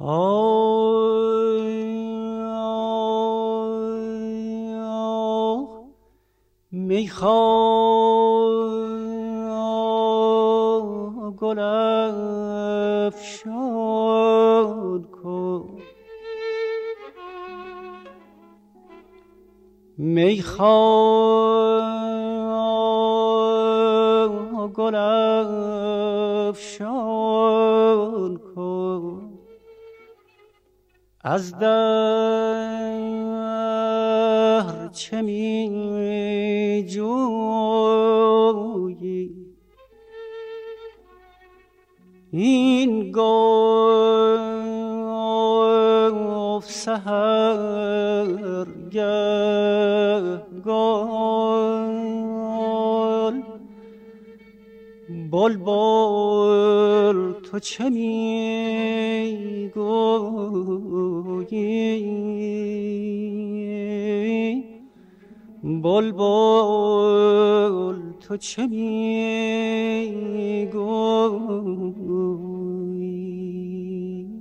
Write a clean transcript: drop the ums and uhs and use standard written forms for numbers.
میخواه گل افشان کن، میخواه گل افشان کن، از دهر چه می جویی این گفت سحرگه گل بلبل تو چه می گویی بلبل تو چه می گویی.